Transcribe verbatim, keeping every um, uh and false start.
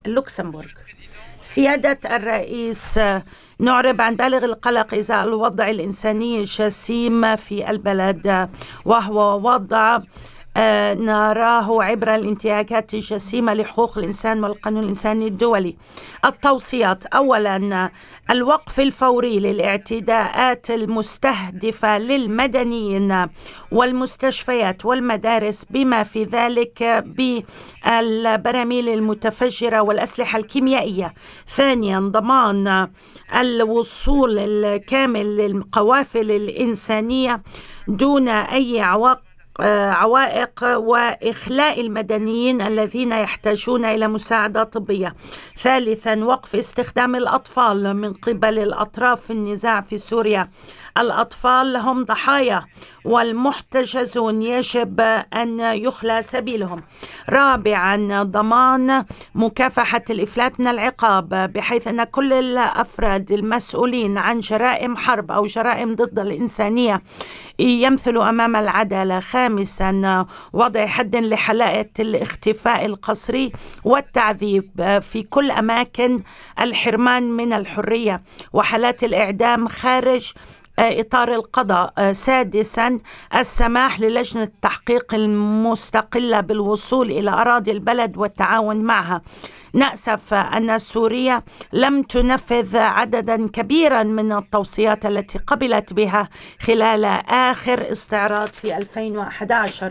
لوكسمبورغ. سيادة الرئيس، نعرب عن بالغ القلق إزاء الوضع الإنساني الجسيم في البلد، وهو وضع نراه عبر الانتهاكات الجسيمة لحقوق الإنسان والقانون الإنساني الدولي. التوصيات: أولا، الوقف الفوري للاعتداءات المستهدفة للمدنيين والمستشفيات والمدارس، بما في ذلك بالبراميل المتفجرة والأسلحة الكيميائية. ثانيا، ضمان الوصول الكامل للقوافل الإنسانية دون أي عوائق عوائق وإخلاء المدنيين الذين يحتاجون إلى مساعدة طبية. ثالثا، وقف استخدام الأطفال من قبل الأطراف في النزاع في سوريا. الأطفال هم ضحايا والمحتجزون يجب أن يخلى سبيلهم. رابعا، ضمان مكافحة الإفلات من العقاب، بحيث أن كل الأفراد المسؤولين عن جرائم حرب أو جرائم ضد الإنسانية يمثلوا أمام العدالة. خامسا، وضع حد لحالات الاختفاء القسري والتعذيب في كل أماكن الحرمان من الحرية وحالات الإعدام خارج إطار القضاء. سادسا، السماح للجنة التحقيق المستقلة بالوصول إلى أراضي البلد والتعاون معها. نأسف أن سوريا لم تنفذ عددا كبيرا من التوصيات التي قبلت بها خلال آخر استعراض في ألفين وأحد عشر.